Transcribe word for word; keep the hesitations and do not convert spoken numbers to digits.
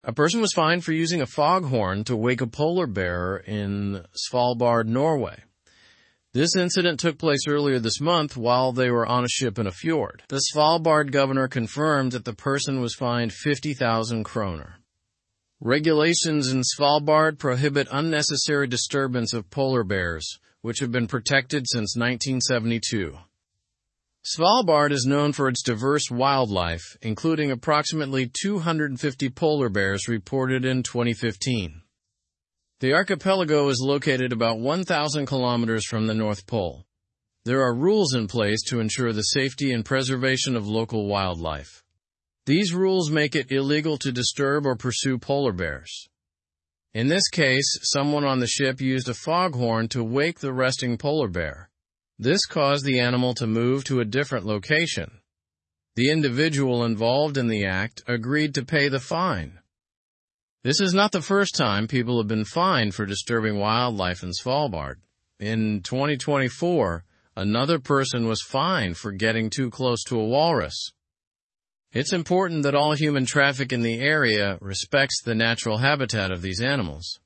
A person was fined for using a foghorn to wake a polar bear in Svalbard, Norway. This incident took place earlier this month while they were on a ship in a fjord. The Svalbard governor confirmed that the person was fined fifty thousand kroner. Regulations in Svalbard prohibit unnecessary disturbance of polar bears, which have been protected since nineteen seventy-two. Svalbard is known for its diverse wildlife, including approximately two hundred fifty polar bears reported in twenty fifteen. The archipelago is located about one thousand kilometers from the North Pole. There are rules in place to ensure the safety and preservation of local wildlife. These rules make it illegal to disturb or pursue polar bears. In this case, someone on the ship used a foghorn to wake the resting polar bear. This caused the animal to move to a different location. The individual involved in the act agreed to pay the fine. This is not the first time people have been fined for disturbing wildlife in Svalbard. In twenty twenty-four, another person was fined for getting too close to a walrus. It's important that all human traffic in the area respects the natural habitat of these animals.